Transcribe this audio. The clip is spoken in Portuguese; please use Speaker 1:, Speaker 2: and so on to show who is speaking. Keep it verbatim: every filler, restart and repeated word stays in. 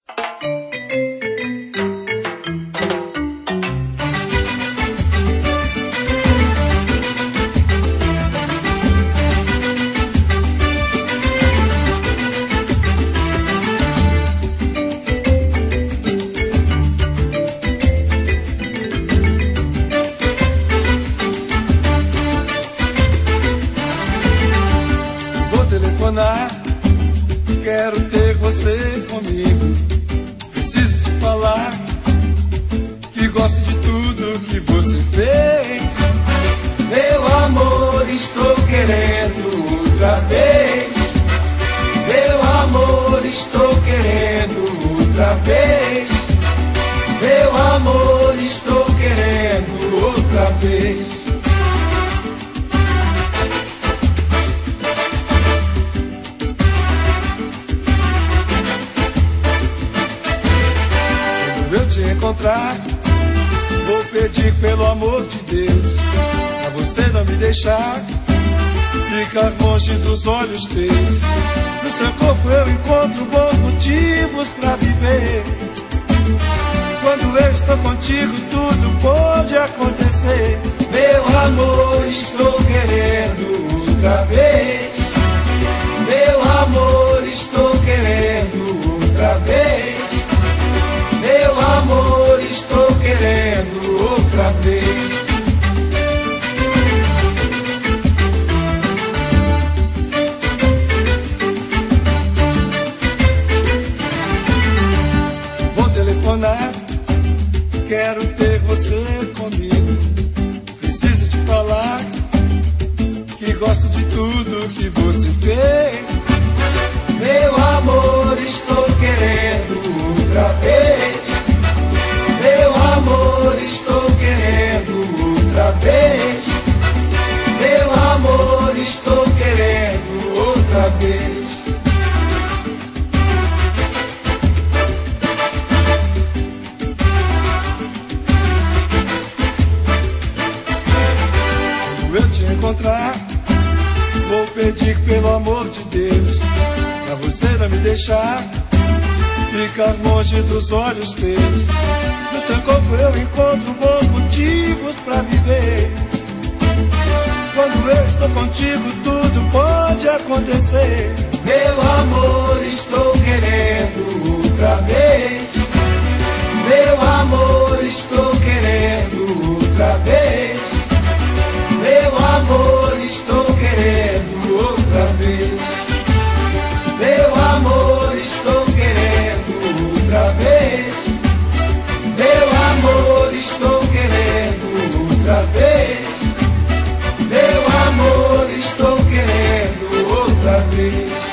Speaker 1: Quero ter você comigo. Preciso te falar que gosto de tudo que você fez. Meu amor, estou querendo outra vez. Meu amor, estou querendo outra vez. Meu amor, estou querendo outra vez. Te encontrar, vou pedir pelo amor de Deus pra você não me deixar ficar longe dos olhos teus. No seu corpo eu encontro bons motivos pra viver. Quando eu estou contigo tudo pode acontecer. Meu amor, estou querendo outra vez. Meu amor, estou querendo outra vez. Meu amor, estou querendo outra vez. Vou telefonar, quero ter você comigo. Preciso te falar que gosto de tudo que você fez. Meu amor, estou querendo outra vez. Meu amor, estou querendo outra vez. Meu amor, estou querendo outra vez. Quando eu te encontrar, vou pedir pelo amor de Deus pra você não me deixar ficar longe dos olhos teus. No seu corpo eu encontro bons motivos pra viver. Quando eu estou contigo tudo pode acontecer. Meu amor, estou querendo outra vez. Meu amor, estou querendo outra vez. Meu amor, estou querendo outra vez. Meu amor, estou querendo outra vez. Meu amor, estou querendo outra vez. Meu amor, estou querendo outra vez.